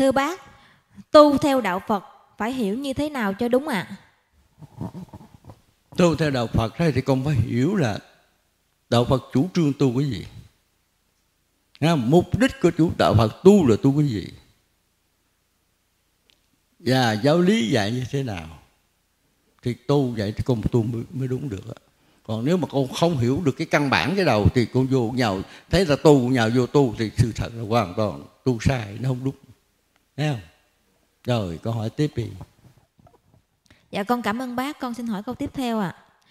Thưa bác, tu theo đạo Phật phải hiểu như thế nào cho đúng ạ? Tu theo đạo Phật thì con phải hiểu là đạo Phật chủ trương tu cái gì. Mục đích của chủ đạo Phật tu là tu cái gì, và giáo lý dạy như thế nào, thì tu vậy thì con tu mới đúng được. Còn nếu mà con không hiểu được cái căn bản cái đầu thì con vô nhào thấy là tu, nhào vô tu thì sự thật là hoàn toàn tu sai, nó không đúng. Thấy không? Rồi con hỏi tiếp đi. Dạ con cảm ơn bác. Con xin hỏi câu tiếp theo ạ.